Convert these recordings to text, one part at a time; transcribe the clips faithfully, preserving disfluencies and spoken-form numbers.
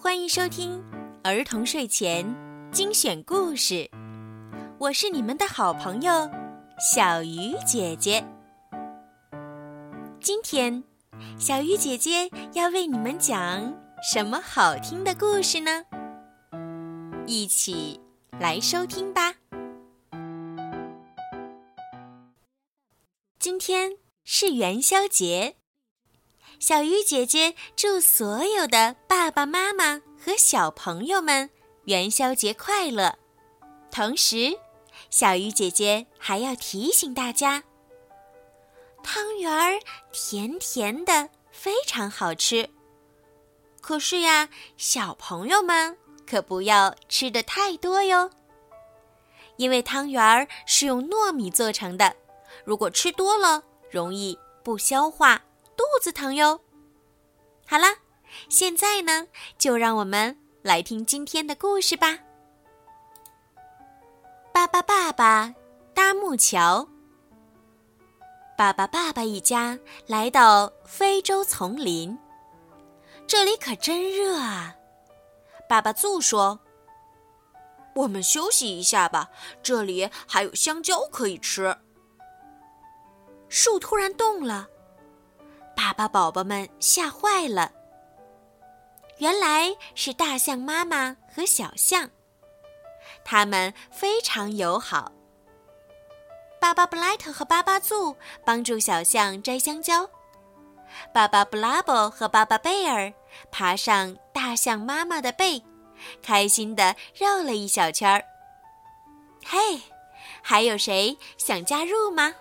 欢迎收听儿童睡前精选故事，我是你们的好朋友小鱼姐姐。今天小鱼姐姐要为你们讲什么好听的故事呢？一起来收听吧。今天是元宵节，小鱼姐姐祝所有的爸爸妈妈和小朋友们元宵节快乐。同时，小鱼姐姐还要提醒大家，汤圆儿甜甜的，非常好吃。可是呀，小朋友们可不要吃得太多哟，因为汤圆儿是用糯米做成的，如果吃多了，容易不消化，肚子疼哟。好了，现在呢，就让我们来听今天的故事吧。巴巴爸爸搭木桥。巴巴爸爸一家来到非洲丛林，这里可真热啊。爸爸祖说， 我们休息一下吧，这里还有香蕉可以吃。 树突然动了，爸爸宝宝们吓坏了。原来是大象妈妈和小象，他们非常友好。巴巴布莱特和巴巴祖帮助小象摘香蕉，巴巴布拉伯和巴巴贝尔爬上大象妈妈的背，开心地绕了一小圈儿。嘿，还有谁想加入吗？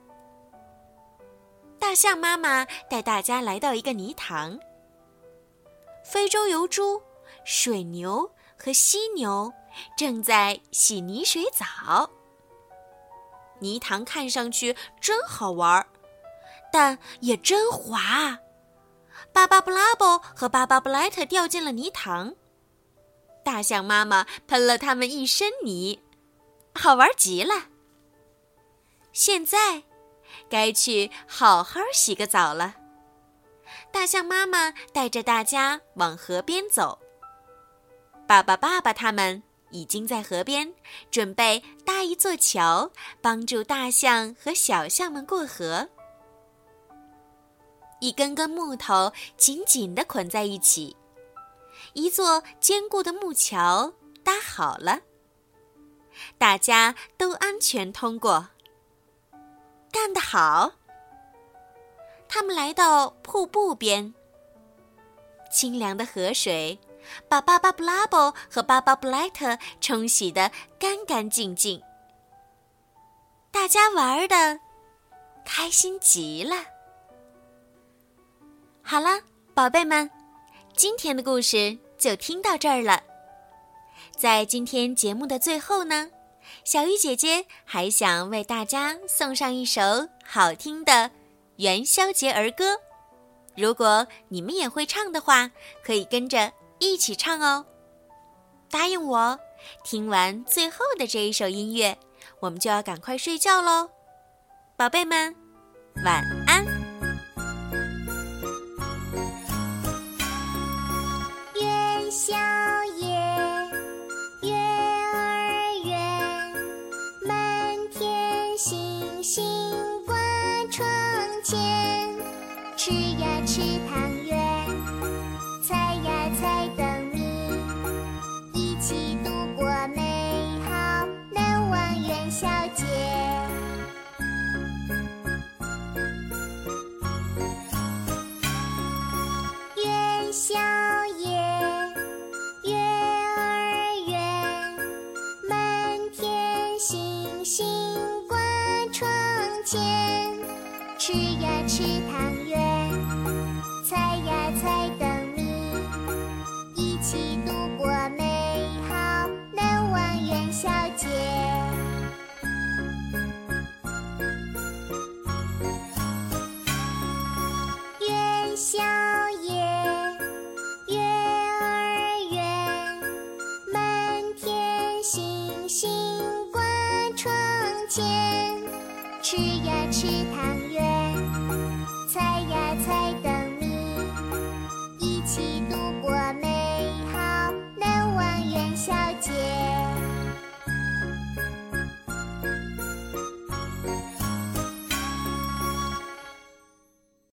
大象妈妈带大家来到一个泥塘，非洲油猪、水牛和犀牛正在洗泥水澡。泥塘看上去真好玩，但也真滑。巴巴布拉伯和巴巴布莱特掉进了泥塘，大象妈妈喷了他们一身泥，好玩极了。现在该去好好洗个澡了。大象妈妈带着大家往河边走，爸爸爸爸他们已经在河边准备搭一座桥，帮助大象和小象们过河。一根根木头紧紧地捆在一起，一座坚固的木桥搭好了，大家都安全通过。干得好！他们来到瀑布边，清凉的河水把巴巴布拉伯和巴巴布莱特冲洗得干干净净。大家玩得开心极了。好了，宝贝们，今天的故事就听到这儿了。在今天节目的最后呢，小鱼姐姐还想为大家送上一首好听的元宵节儿歌，如果你们也会唱的话，可以跟着一起唱哦。答应我，听完最后的这一首音乐，我们就要赶快睡觉咯。宝贝们，晚安。 元宵夜，月儿圆，满天星星挂窗前，吃呀吃汤圆，猜呀猜灯谜，一起度过美好难忘元宵节。元宵夜，月儿圆，满天星星挂窗前，吃呀吃汤圆，猜呀猜灯谜，一起度过美好难忘元宵节。元宵夜，月儿圆，满天星星挂窗前，吃呀吃汤圆，猜呀猜灯谜，一起度过